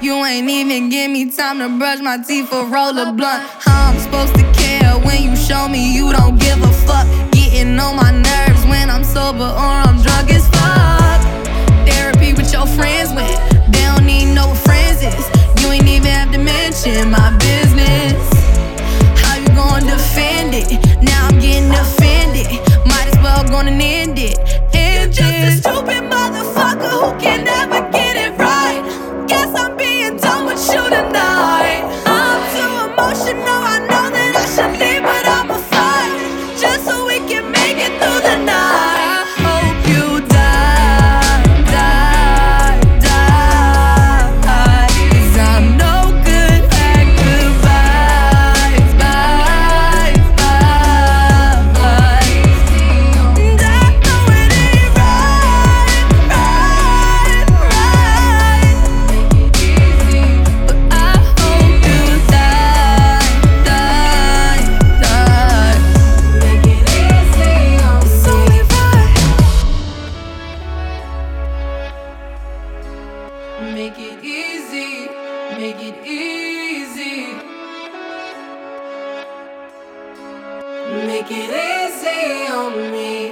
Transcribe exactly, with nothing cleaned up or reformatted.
You ain't even give me time to brush my teeth or roll a blunt. How I'm supposed to care when you show me you don't give a fuck? Getting on my nerves when I'm sober or I'm drunk as fuck. Therapy with your friends when they don't even know what friends is. You ain't even have to mention my business. How you gonna defend it? Now I'm getting offended. Might as well gonna end it. You're just a stupid motherfucker who can never get it right. Guess I'm being done with you tonight. I'm too emotional, I know that I should leave, but I'ma fight just so we can make it through the night. I hope you die, die, die, 'cause I'm no good at goodbyes, bye, bye, bye. And I know it ain't right, right, right. But I hope you die, die, die. It's only right. Make it easy, make it easy. Make it easy on me.